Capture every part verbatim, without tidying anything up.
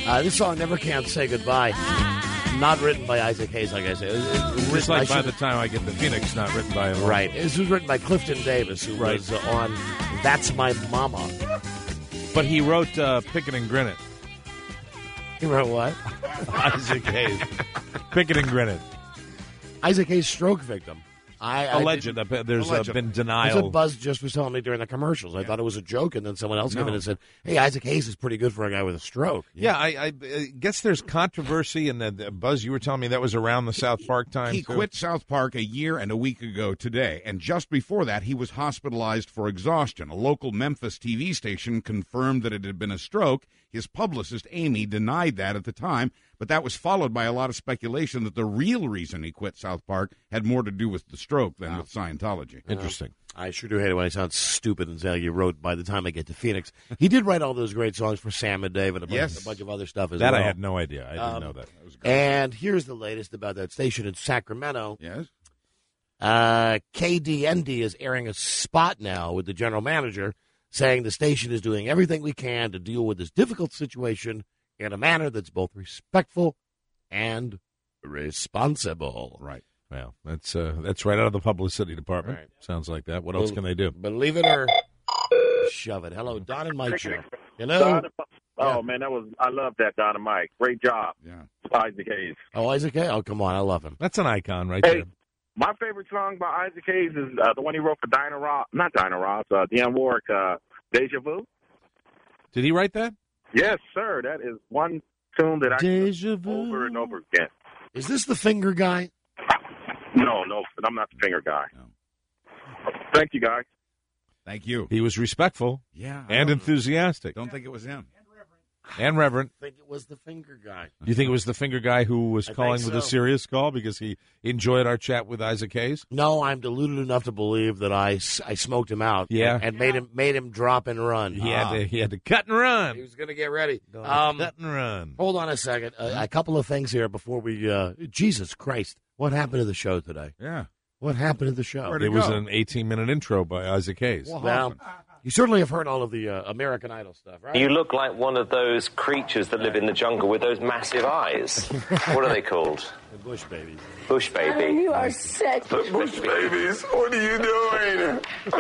Uh, this song, Never Can't Say Goodbye, not written by Isaac Hayes, like I said. It was, it was Just written- like I By should- the Time I Get to Phoenix, not written by him. Right. This was written by Clifton Davis, who Right. was uh, on That's My Mama. But he wrote uh, Pick It and Grin It. You wrote what? Isaac Hayes. Pick It and Grin It. Isaac Hayes, stroke victim. I, I Alleged. didn't- Uh, There's uh, Alleged. been That's denial. what Buzz just was telling me during the commercials. I thought it was a joke, and then someone else came in No. and said, hey, Isaac Hayes is pretty good for a guy with a stroke. Yeah, I, I uh, guess there's controversy, and uh, Buzz, you were telling me that was around the South Park time. He too. quit South Park a year and a week ago today, and just before that, he was hospitalized for exhaustion. A local Memphis T V station confirmed that it had been a stroke. His publicist, Amy, denied that at the time, but that was followed by a lot of speculation that the real reason he quit South Park had more to do with the stroke than with Scientology. Interesting. I sure do hate it when he sounds stupid and say he wrote By the Time I Get to Phoenix. He did write all those great songs for Sam and Dave and a bunch, Yes. a bunch of other stuff as That well. I had no idea. I didn't Um, know that. And here's the latest about that station in Sacramento. Yes? Uh, K D N D is airing a spot now with the general manager saying the station is doing everything we can to deal with this difficult situation in a manner that's both respectful and responsible. Right. Well, that's uh, that's right out of the publicity department. Right. Sounds like that. What else can they do? Believe it or shove it. Hello, Don and Mike show. Hello. Don, oh, Yeah. man, that was I love that, Don and Mike. Great job, Yeah. Isaac Hayes. Oh, Isaac Hayes? Oh, come on. I love him. That's an icon right Hey, there. my favorite song by Isaac Hayes is uh, the one he wrote for Dinah Ross, not Dinah Ross, uh, Dionne Warwick, uh, Deja Vu. Did he write that? Yes, sir. That is one tune that I Deja can vu. over and over again. Is this the finger guy? No, no, I'm not the finger guy. No. Thank you, guys. Thank you. He was respectful Yeah. I and don't- enthusiastic Don't think it was him. and reverent. I think it was the finger guy. Do you think it was the finger guy who was I think calling with a so. serious call because he enjoyed our chat with Isaac Hayes? No, I'm deluded enough to believe that I, s- I smoked him out. Yeah. and, and made him made him drop and run. He Ah. had to he had to cut and run. He was going to get ready. Going Um, cut and run. hold on a second. A, a couple of things here before we. Uh, Jesus Christ! What happened to the show today? Yeah. What happened to the show? Where'd It it was go? an eighteen minute intro by Isaac Hayes. What Well, happened? you certainly have heard all of the uh, American Idol stuff, right? You look like one of those creatures that live in the jungle with those massive eyes. What are they called? The Bush babies. Bush baby. You are sick. Bush babies. What are you doing?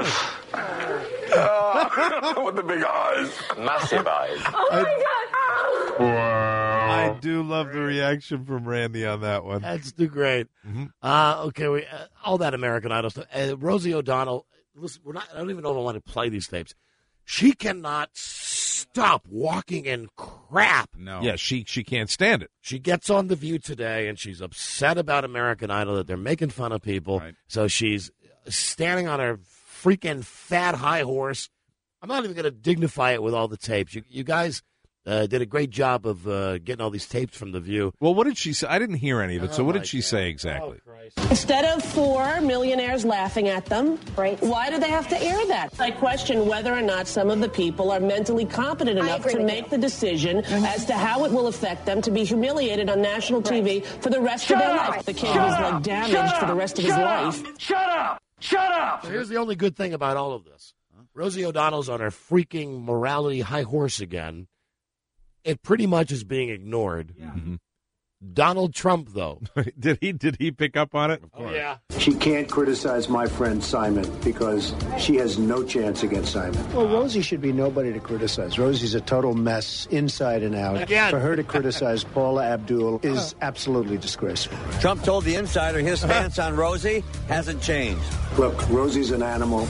With the big eyes. Massive eyes. Oh my God. I do love the reaction from Randy on that one. That's too great. Uh, okay, we uh, all that American Idol stuff. Uh, Rosie O'Donnell. Listen, we're not. I don't even know if I want to play these tapes. She cannot stop walking in crap. No. Yeah, she she can't stand it. She gets on The View today, and she's upset about American Idol, that they're making fun of people. Right. So she's standing on her freaking fat high horse. I'm not even going to dignify it with all the tapes. You, you guys uh, did a great job of uh, getting all these tapes from The View. Well, what did she say? I didn't hear any of it. So Oh, what my did she God. say exactly? Oh, Christ. Instead of four millionaires laughing at them, Right. why do they have to air that? I question whether or not some of the people are mentally competent I enough agree to with make you. the decision as to how it will affect them to be humiliated on national T V for the rest of their life. The kid was like damaged for the rest of his life. Shut up! Shut up! So here's the only good thing about all of this. Rosie O'Donnell's on her freaking morality high horse again. It pretty much is being ignored. Donald Trump, though. did he did he pick up on it? Oh, yeah. She can't criticize my friend Simon because she has no chance against Simon. Well, Rosie should be nobody to criticize. Rosie's a total mess inside and out. Again. For her to criticize Paula Abdul is absolutely disgraceful. Trump told the insider his stance on Rosie hasn't changed. Look, Rosie's an animal.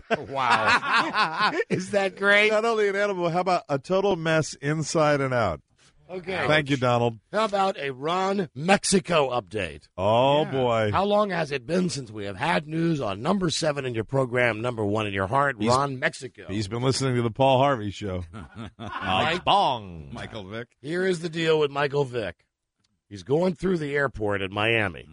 Wow. Is that great? Not only an animal, how about a total mess inside and out? Okay. Thank you, Donald. How about a Ron Mexico update? Oh, boy. How long has it been since we have had news on number seven in your program, number one in your heart, He's- Ron Mexico? He's been listening to the Paul Harvey show. Mike- Bong. Michael Vick. Here is the deal with Michael Vick. He's going through the airport at Miami.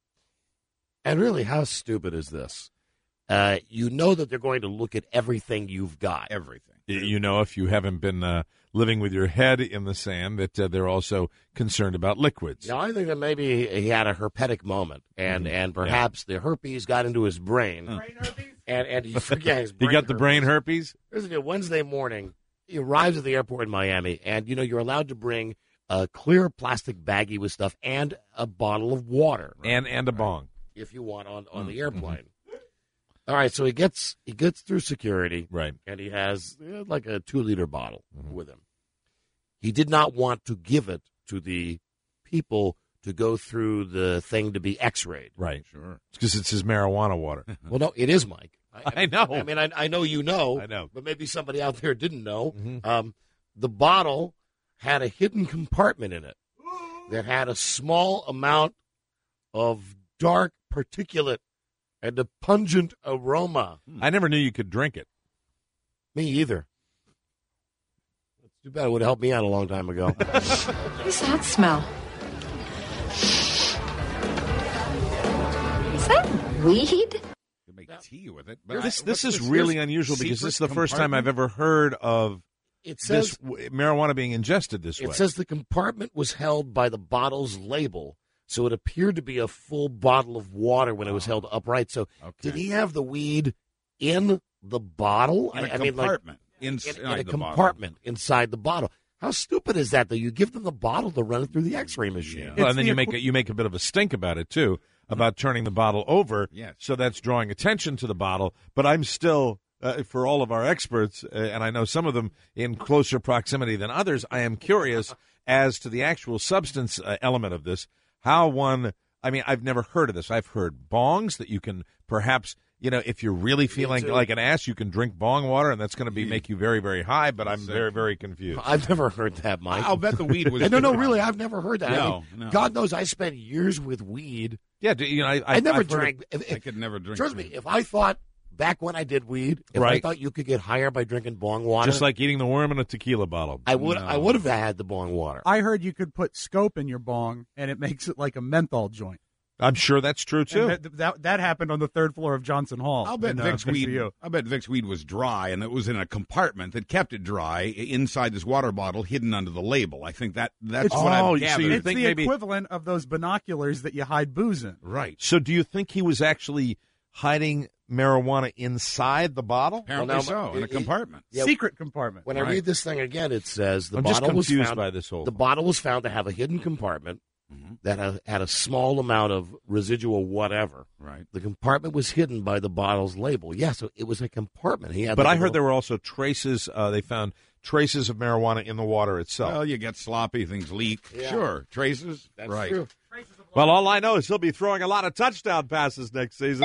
And really, how stupid is this? Uh, you know that they're going to look at everything you've got. Everything. Y- You know, if you haven't been uh, living with your head in the sand, that uh, they're also concerned about liquids. Now, I think that maybe he had a herpetic moment, and, and perhaps the herpes got into his brain. And, and he, yeah, his You brain got the brain herpes? Here's the deal. Wednesday morning, he arrives at the airport in Miami, and, you know, you're allowed to bring a clear plastic baggie with stuff, and a bottle of water. Right? And and a bong. If you want, on, on Mm-hmm. the airplane. All right, so he gets he gets through security. Right. And he has eh, like a two-liter bottle Mm-hmm. with him. He did not want to give it to the people to go through the thing to be X-rayed. Right. Sure. Because it's his marijuana water. Well, no, it is, Mike. I know. I mean, I, I know you know. I know. But maybe somebody out there didn't know. Mhm. Um, the bottle had a hidden compartment in it that had a small amount of dark particulate and a pungent aroma. I never knew you could drink it. Me either. It's too bad. It would have helped me out a long time ago. What does that smell? Is that weed? You make tea with it. But This I- this what's is really There's unusual because secret this is the first time I've compartment? ever heard of It this says w- marijuana being ingested this it way. says the compartment was held by the bottle's label, so it appeared to be a full bottle of water when it was held upright. So, Okay. did he have the weed in the bottle? In a I, I mean, like compartment. in, inside in a the bottle. compartment inside the bottle. How stupid is that? Though you give them the bottle to run it through the X-ray machine. Yeah. Well, It's and then the you make equi- a, you make a bit of a stink about it too, about turning the bottle over. Yes. So that's drawing attention to the bottle. But I'm still, uh, for all of our experts, uh, and I know some of them in closer proximity than others, I am curious as to the actual substance uh, element of this. How one, I mean, I've never heard of this. I've heard bongs that you can perhaps, you know, if you're really feeling too. like an ass, you can drink bong water, and that's going to be make you very, very high. But I'm very, very confused. I've never heard that, Mike. I'll bet the weed was. no, no, really, I've never heard that. I No, mean, no. God knows I spent years with weed. Yeah, do- you know, I, I, I, never I've heard of- drank. If, I if, could never drink. trust me, weed. if I thought back when I did weed, if I Right. thought you could get higher by drinking bong water, just like eating the worm in a tequila bottle. I would, No. I would have had the bong water. I heard you could put scope in your bong, and it makes it like a menthol joint. I'm sure that's true too. And that, that that happened on the third floor of Johnson Hall. I'll bet in, uh, Vic's P C weed. U. I bet Vic's weed was dry, and it was in a compartment that kept it dry i- inside this water bottle, hidden under the label. I think that that's It's- what Oh, I've so gathered. you It's think the maybe- equivalent of those binoculars that you hide booze in. right? So do you think he was actually hiding marijuana inside the bottle? Apparently now, so, in a it- compartment. Yeah. Secret compartment. When I Right. read this thing again, it says the I'm just bottle was confused found. by this whole the thing. bottle was found to have a hidden compartment Mhm. that had, had a small amount of residual whatever. Right. The compartment was hidden by the bottle's label. Yeah, so it was a compartment. He had. But like I a heard there little- were also traces. Uh, they found traces of marijuana in the water itself. Well, you get sloppy, things leak. Yeah. Sure, traces. That's right. true. Well, all I know is he'll be throwing a lot of touchdown passes next season.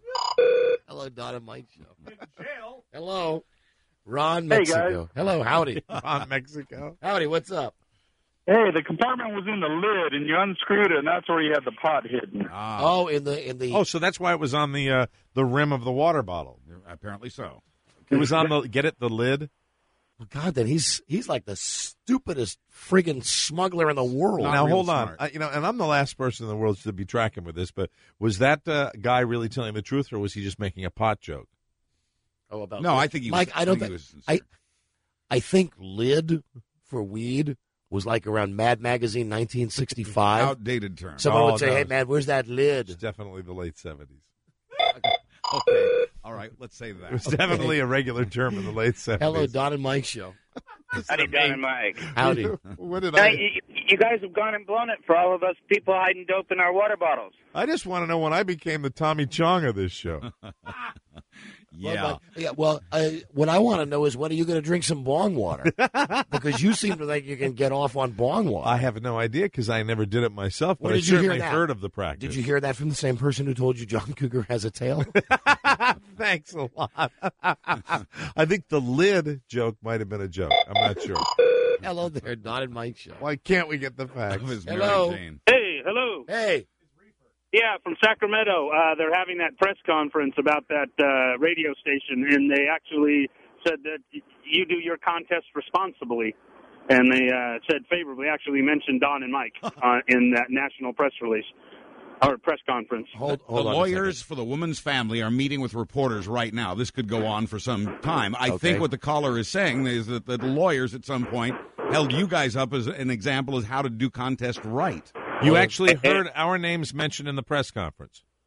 Hello, Don and Mike show. Hello, Ron, Hey, Mexico. guys. Hello, howdy, On Mexico. howdy. What's up? Hey, the compartment was in the lid, and you unscrewed it, and that's where you had the pot hidden. Ah, Oh, in the in the. Oh, so that's why it was on the uh, the rim of the water bottle. apparently so. It was on the get it the lid. God, then he's he's like the stupidest friggin' smuggler in the world. Not now real hold on, smart. I, you know, and I'm the last person in the world to be tracking with this, but was that uh, guy really telling the truth, or was he just making a pot joke? Oh, about No, I think he was. Mike, I don't think think he was I. sincere. I think lid for weed was like around Mad Magazine nineteen sixty-five. Outdated term. Someone Oh, would say, no. "Hey, man, where's that It's lid?" definitely the late seventies. Okay. All right. Let's say It was that. definitely a regular term in the late seventies. Hello, Don and Mike show. Howdy, Don and Mike. Howdy. What did Now, I? you, you guys have gone and blown it for all of us people hiding dope in our water bottles. I just want to know when I became the Tommy Chong of this show. Yeah. Well, but- yeah. Well, uh, what I want to know is when are you going to drink some bong water? Because you seem to think you can get off on bong water. I have no idea because I never did it myself, but Where I did you hear certainly that? heard of the practice. Did you hear that from the same person who told you John Cougar has a tail? Thanks a lot. I think the lid joke might have been a joke. I'm not sure. Hello there, Don and Mike show. Why can't we get the That facts? was Mary Hello. Jane. Hey, hello. Hey, Yeah, from Sacramento. Uh, they're having that press conference about that uh, radio station, and they actually said that y- you do your contest responsibly. And they uh, said favorably, actually mentioned Don and Mike uh, in that national press release or press conference. hold, The hold on. a lawyers second. for the woman's family are meeting with reporters right now. This could go on for some time. I Okay. think what the caller is saying is that the lawyers at some point held you guys up as an example as how to do contest right. You actually heard our names mentioned in the press conference.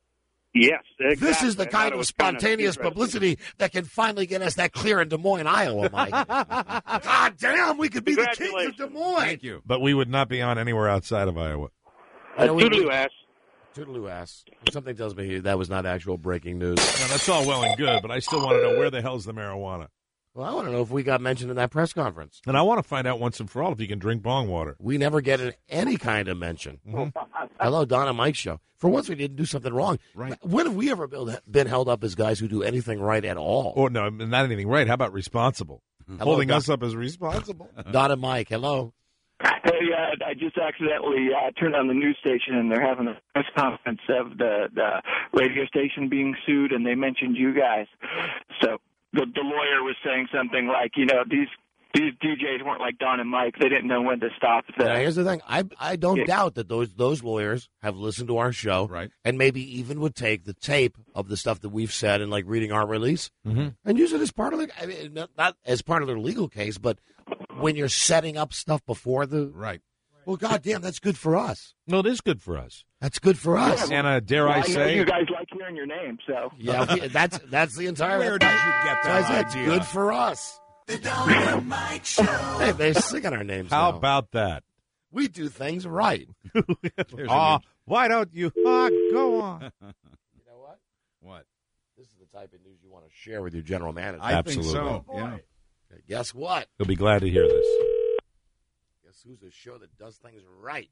Yes, exactly. This is the I thought kind it of was kind of spontaneous interesting. publicity that can finally get us that clear in Des Moines, Iowa, Mike. God damn, we could be the kings of Des Moines. Thank you. But we would not be on anywhere outside of Iowa. You know, we- Toodaloo ass. Toodaloo ass. Something tells me that was not actual breaking news. Now, that's all well and good, but I still want to know where the hell's the marijuana. Well, I want to know if we got mentioned in that press conference. And I want to find out once and for all if you can drink bong water. We never get an- any kind of mention. Mhm. Hello, Don and Mike show. For once, we didn't do something wrong. Right. When have we ever been been held up as guys who do anything right at all? Or no, not anything right. How about responsible? Hello, Holding Don- us up as responsible. Don and Mike, hello. Hey, uh, I just accidentally uh, turned on the news station, and they're having a press conference of the, the radio station being sued, and they mentioned you guys. So the, the lawyer was saying something like, you know, these these D Js weren't like Don and Mike. They didn't know when to stop. The, Now, here's the thing. I I don't Yeah. doubt that those those lawyers have listened to our show, Right. and maybe even would take the tape of the stuff that we've said and like reading our release Mm-hmm. and use it as part of the. I mean, not, not as part of their legal case, but when you're setting up stuff before the. Right. Well, goddamn, that's good for us. No, it is good for us. That's good for us. And uh, dare well, I I know say, you guys like hearing your name, so. Yeah, we, that's that's the entire. Where did you get That's why I that said it's idea? good for us. The Don and Mike Show. Hey, they're singing our names. how now. about that? We do things right. There's a Ah, new- why don't you? Ah, go on. You know what? What? This is the type of news you want to share with your general manager. I Absolutely. think so. Yeah. Guess what? He'll be glad to hear this. Guess who's the show that does things right?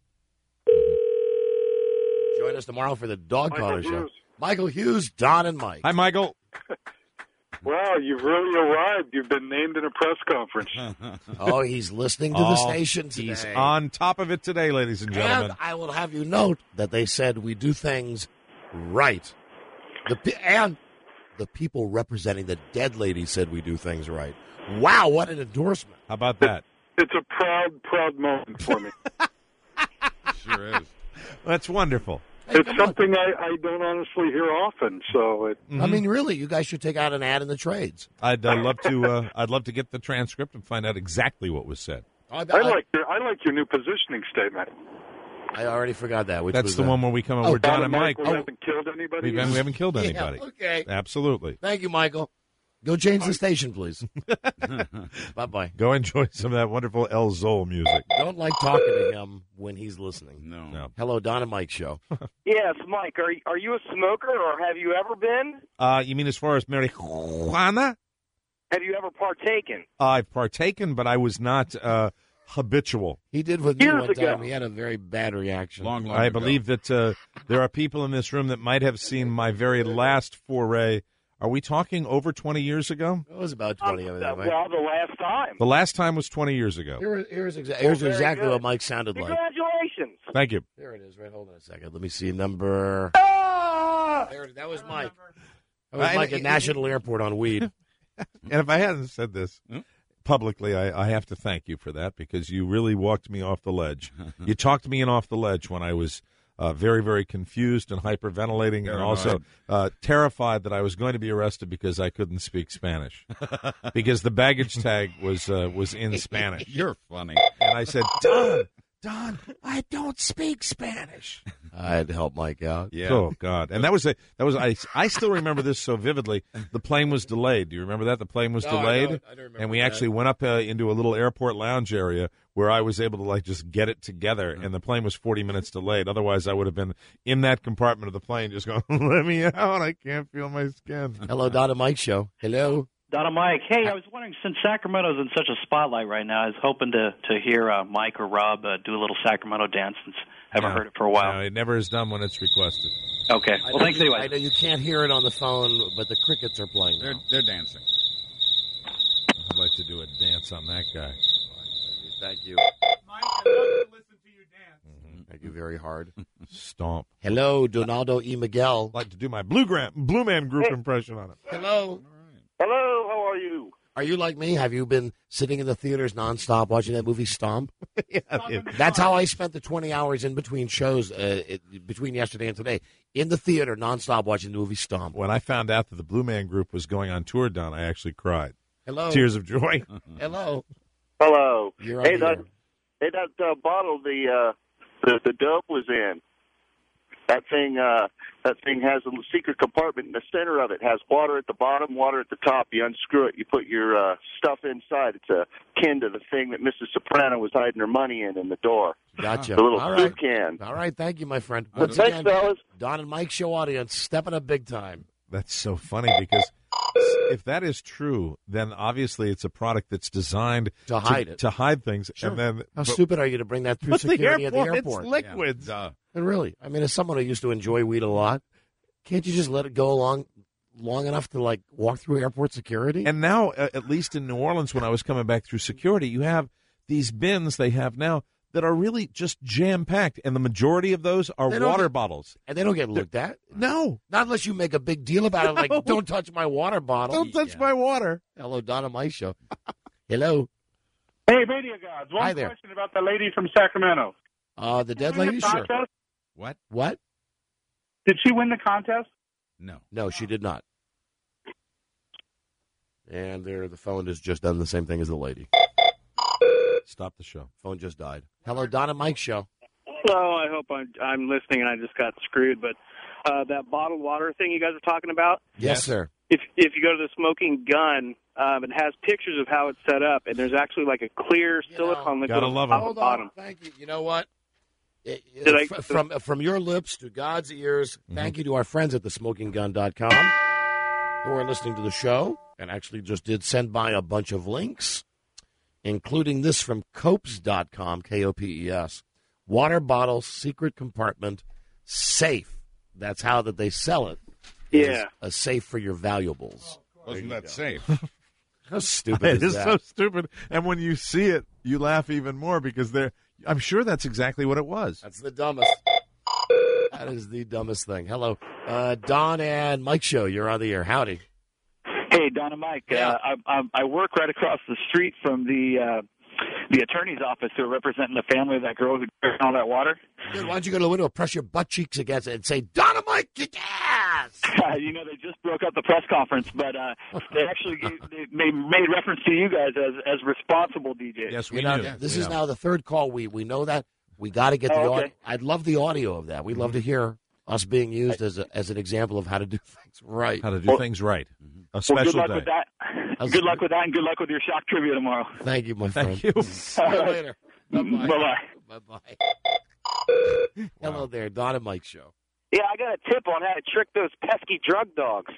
Join us tomorrow for the Dog Michael Caller Show. Hughes. Michael Hughes, Don, and Mike. Hi, Michael. Wow, you've really arrived. You've been named in a press conference. Oh, he's listening to the Oh, station today. He's on top of it today, ladies and gentlemen. And I will have you note that they said we do things right. The pe- and the people representing the dead lady said we do things right. Wow, what an endorsement. How about that? It's a proud, proud moment for me. Sure is. That's wonderful. Hey, It's come on. something I, I don't honestly hear often, so it, I mean, really, you guys should take out an ad in the trades. I'd uh, love to. Uh, I'd love to get the transcript and find out exactly what was said. I, I like your I like your new positioning statement. I already forgot that. Which That's was the that? one where we come up. Oh, We're Don and Mike. We Oh. haven't killed anybody. We haven't, we haven't killed Yeah, anybody. okay. Absolutely. Thank you, Michael. Go change the station, please. Bye-bye. Go enjoy some of that wonderful El Zol music. Don't like talking to him when he's listening. No. No. Hello, Don and Mike show. Yes, Mike, are, are you a smoker, or have you ever been? Uh, you mean as far as marijuana? Have you ever partaken? I've partaken, but I was not uh, habitual. He did with me Years one ago. time. He had a very bad reaction. Long, long I ago. believe that uh, there are people in this room that might have seen my very last foray. Are we talking over twenty years ago? It was about twenty of it. Uh, Anyway. well, the last time. The last time was twenty years ago. Here, here's exa- here's very exactly good. what Mike sounded like. Congratulations. Thank you. There it is. Right, hold on a second. Let me see number. Ah! There, it- that was Mike. That was I- Mike I- at National Airport on weed. And if I hadn't said this Hmm? publicly, I, I have to thank you for that because you really walked me off the ledge. You talked me in off the ledge when I was uh, very, very confused and hyperventilating and also uh, terrified that I was going to be arrested because I couldn't speak Spanish. Because the baggage tag was uh, was in Spanish. You're funny. And I said, Don, Don, I don't speak Spanish. I had to help Mike out. Yeah. Oh God! And that was a that was I. I still remember this so vividly. The plane was delayed. Do you remember that? The plane was No, I delayed, don't. I don't remember and we that. actually went up uh, into a little airport lounge area where I was able to like just get it together. Mm-hmm. And the plane was forty minutes delayed. Otherwise, I would have been in that compartment of the plane, just going, "Let me out! I can't feel my skin." Hello, Don and Mike show. Hello. Donna Mike, hey, I was wondering, since Sacramento's in such a spotlight right now, I was hoping to to hear uh, Mike or Rob uh, do a little Sacramento dance since I haven't No. heard it for a while. No, it never is done when it's requested. Okay. I Well, know thanks you, anyway. I know you can't hear it on the phone, but the crickets are playing. They're now. they're dancing. I'd like to do a dance on that guy. Thank you. Mike, I'd love to listen to you dance. Thank you very hard. Stomp. Hello, Donaldo E. Miguel. I'd like to do my Blue Gram, Blue Man Group impression on it. Hello. Hello, how are you? Are you like me? Have you been sitting in the theaters nonstop watching that movie Stomp? Yeah, it- That's how I spent the twenty hours in between shows, uh, it, between yesterday and today, in the theater nonstop watching the movie Stomp. When I found out that the Blue Man Group was going on tour, Don, I actually cried. Hello. Tears of joy. Hello. Hello. You're on Hey, the that air. hey, that uh, bottle the uh, the the dope was in. That thing, uh, that thing has a secret compartment in the center of it. It has water at the bottom, water at the top. You unscrew it, you put your uh, stuff inside. It's akin to the thing that Missus Soprano was hiding her money in in the door. Gotcha. The little All soup right. can. All right, thank you, my friend. Well, Once thanks, again, fellas. Don and Mike Show audience stepping up big time. That's so funny because if that is true, then obviously it's a product that's designed To hide it. to hide things. Sure. And then, How but- stupid are you to bring that through But the security at the airport, it's airport? liquids. Yeah. And really, I mean, as someone who used to enjoy weed a lot, can't you just let it go along long enough to like walk through airport security? And now, uh, at least in New Orleans, when I was coming back through security, you have these bins they have now that are really just jam-packed, and the majority of those are They don't water get- bottles. And they don't get looked at. No. Not unless you make a big deal about it, like, No. don't touch my water bottle. Don't touch my water. Hello, Don and Mike Show. Hello. Hey, Radio Gods. One Hi there. question about the lady from Sacramento. Uh, the dead Did she win lady? the Sure. contest? What? What? Did she win the contest? No. No, she did not. And there, the phone has just done the same thing as the lady. Stop the show. Phone just died. Hello, Don and Mike Show. Oh, I hope I'm, I'm listening and I just got screwed. But uh, that bottled water thing you guys are talking about, Yes, sir. if if you go to the Smoking Gun, um, it has pictures of how it's set up, and there's actually like a clear silicone liquid gotta love 'em. on the Hold bottom. on. Thank you. You know what? It- it- Did I- fr- from from your lips to God's ears, Mm-hmm. thank you to our friends at the smoking gun dot com who are listening to the show and actually just did send by a bunch of links, including this from Copes dot com, K O P E S. Water bottle, secret compartment, safe. That's how that they sell it. Yeah. A safe for your valuables. Wasn't that safe? How stupid It is is that? so stupid. And when you see it, you laugh even more because they're. I'm sure that's exactly what it was. That's the dumbest. That is the dumbest thing. Hello, uh, Don and Mike Show. You're on the air. Howdy. Hey, Don and Mike. Yeah. Uh, I, I, I work right across the street from the uh, the attorney's office who are representing the family of that girl who drank all that water. Good. Why don't you go to the window, press your butt cheeks against it, and say, Don and Mike, kick ass! You know, they just broke up the press conference, but uh, they actually gave, they made, made reference to you guys as as responsible D Js. Yes, we You know, knew. this We is know. now the third call. We we know that. We got to get the Oh, audio. okay. I'd love the audio of that. We'd love to hear us being used as a, as an example of how to do things right. How to do Well- things right. A Well, special good luck day. with that. Good luck with that, and good luck with your shock trivia tomorrow. Thank you, my friend. Thank you. See you later. Bye-bye. Bye-bye. Bye-bye. Hello there, Don and Mike Show. Yeah, I got a tip on how to trick those pesky drug dogs.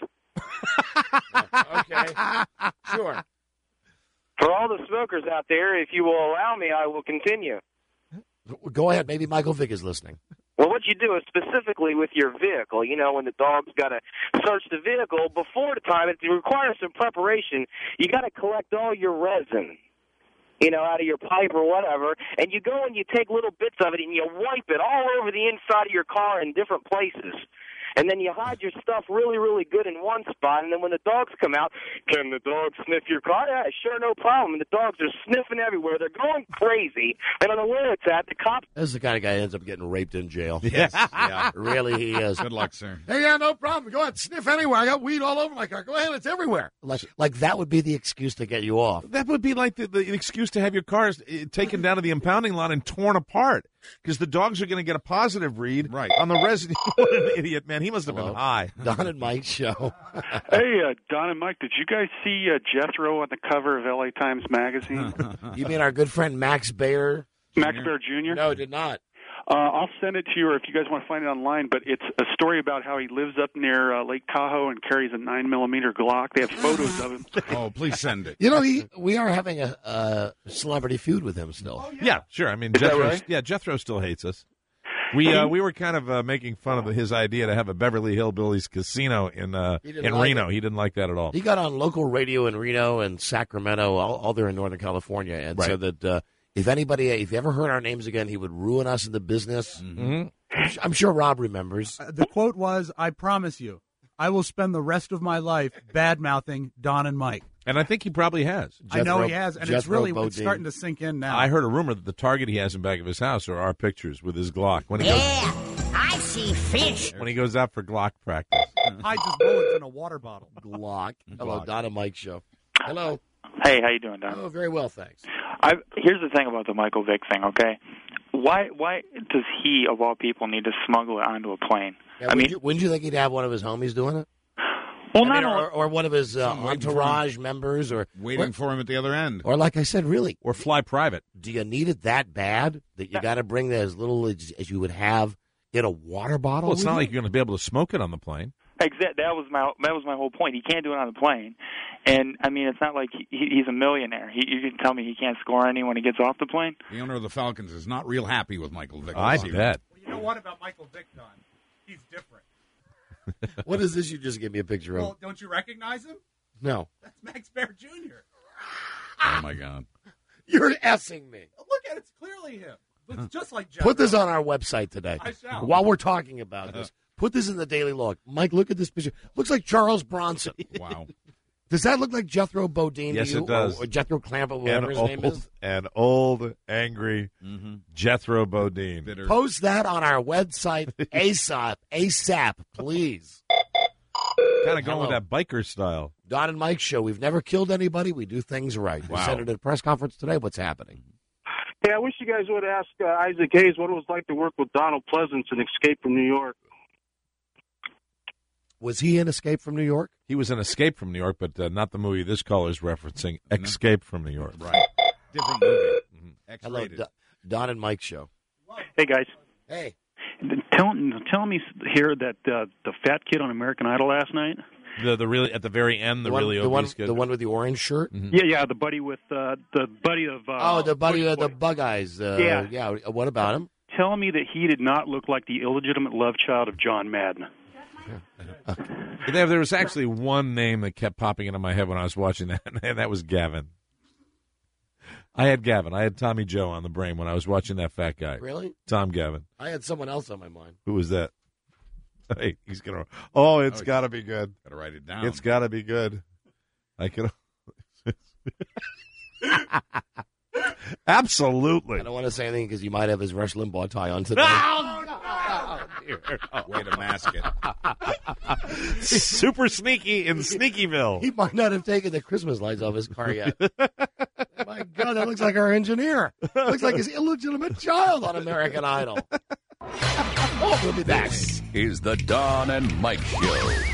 Okay. Sure. For all the smokers out there, if you will allow me, I will continue. Go ahead. Maybe Michael Vick is listening. Well, what you do is specifically with your vehicle, you know, when the dog's got to search the vehicle, before the time, it requires some preparation. You got to collect all your resin, you know, out of your pipe or whatever, and you go and you take little bits of it and you wipe it all over the inside of your car in different places. And then you hide your stuff really, really good in one spot. And then when the dogs come out, can the dogs sniff your car? Yeah, sure, no problem. And the dogs are sniffing everywhere. They're going crazy. And on the where it's at, the cops. This is the kind of guy who ends up getting raped in jail. Yes. Yeah. Really, he is. Good luck, sir. Hey, yeah, no problem. Go ahead, sniff anywhere. I got weed all over my car. Go ahead, it's everywhere. Like, like that would be the excuse to get you off. That would be like the, the excuse to have your cars uh, taken down to the impounding lot and torn apart because the dogs are going to get a positive read Right. on the resident. What an idiot, man. He must have Hello? been high. Don and Mike Show. Hey, uh, Don and Mike, did you guys see uh, Jethro on the cover of L A Times Magazine? You mean our good friend Max Baer? Max Baer Junior? No, did not. Uh, I'll send it to you, or if you guys want to find it online. But it's a story about how he lives up near uh, Lake Tahoe and carries a nine millimeter Glock. They have photos of him. Oh, please send it. You know, he, we are having a, a celebrity feud with him still. Yeah, sure. I mean, Is that Jethro, right? yeah, Jethro still hates us. We uh, we were kind of uh, making fun of his idea to have a Beverly Hillbillies casino in uh, He didn't in like Reno. it. He didn't like that at all. He got on local radio in Reno and Sacramento, all, all there in Northern California, and Right. said that uh, if anybody, if you ever heard our names again, he would ruin us in the business. Mm-hmm. I'm su- I'm sure Rob remembers. Uh, the quote was, I promise you, I will spend the rest of my life bad-mouthing Don and Mike. And I think he probably has. I know Jethro- he has, and it's Jethro really it's Bodine. starting to sink in now. I heard a rumor that the target he has in back of his house are our pictures with his Glock when he goes Yeah, I see fish. when he goes out for Glock practice. Hide his bullets in a water bottle. Glock. Hello, Glock. Don and Mike Show. Hello. Hey, how you doing, Don? Oh, very well, thanks. I here's the thing about the Michael Vick thing. Okay, why why does he of all people need to smuggle it onto a plane? Yeah, I wouldn't mean, you, wouldn't you think he'd have one of his homies doing it? Well, I not mean, only- or, or one of his uh, Some waiting for entourage members, or Waiting or, for him at the other end. or like I said, really, or fly private. Do you need it that bad that you got to bring as little as, as you would have in a water bottle? Well, it's with not you? like you're going to be able to smoke it on the plane. Exact. That was my that was my whole point. He can't do it on the plane, and I mean, it's not like he, he's a millionaire. He, you can tell me he can't score any when he gets off the plane. The owner of the Falcons is not real happy with Michael Vick. I this year. bet. Well, you know what about Michael Vick, Don? He's different. What is this you just gave me a picture of? Well, don't you recognize him? No. That's Max Baer Junior Oh, my God. You're effing me. Look at it. It's clearly him. Looks just like Jeff. Put this on our website today. I shall. While we're talking about this, put this in the Daily Log. Mike, look at this picture. Looks like Charles Bronson. Wow. Does that look like Jethro Bodine? Yes, to you? it does. Or, or Jethro Clamp, or whatever An his old, name is. an old, angry Mm-hmm. Jethro Bodine. Bitter. Post that on our website ASAP, ASAP, please. Kind of going Hello. with that biker style. Don and Mike show. We've never killed anybody. We do things right. We Wow. said it at a press conference today. What's happening? Hey, I wish you guys would ask uh, Isaac Hayes what it was like to work with Donald Pleasance in Escape from New York. Was he in Escape from New York? He was in Escape from New York, but uh, not the movie this caller's referencing, Escape from New York. Right. Different movie. Hello, X-rated. Do- Don and Mike show. Hey, guys. Hey. Tell, tell me here that uh, the fat kid on American Idol last night. The the really at the very end, the, The one, really the one, obese kid. the one with the orange shirt. Mhm. Yeah, yeah, the buddy with uh, the buddy of. Uh, Oh, the buddy, uh, Bush the Boy. bug eyes. Uh, Yeah. yeah. What about him? Tell me that he did not look like the illegitimate love child of John Madden. There, there was actually one name that kept popping into my head when I was watching that, and that was Gavin. I had Gavin. I had Tommy Joe on the brain when I was watching that fat guy. Really? Tom Gavin. I had someone else on my mind. Who was that? Hey, he's gonna. Oh, it's Oh, got to be good. Got to write it down. It's got to be good. I could. Absolutely. I don't want to say anything because you might have his Rush Limbaugh tie on today. Way to mask it. Super sneaky in Sneakyville. He might not have taken the Christmas lights off his car yet. My God, that looks like our engineer. Looks like his illegitimate child on American Idol. Oh, we'll be back. This is the Don and Mike Show.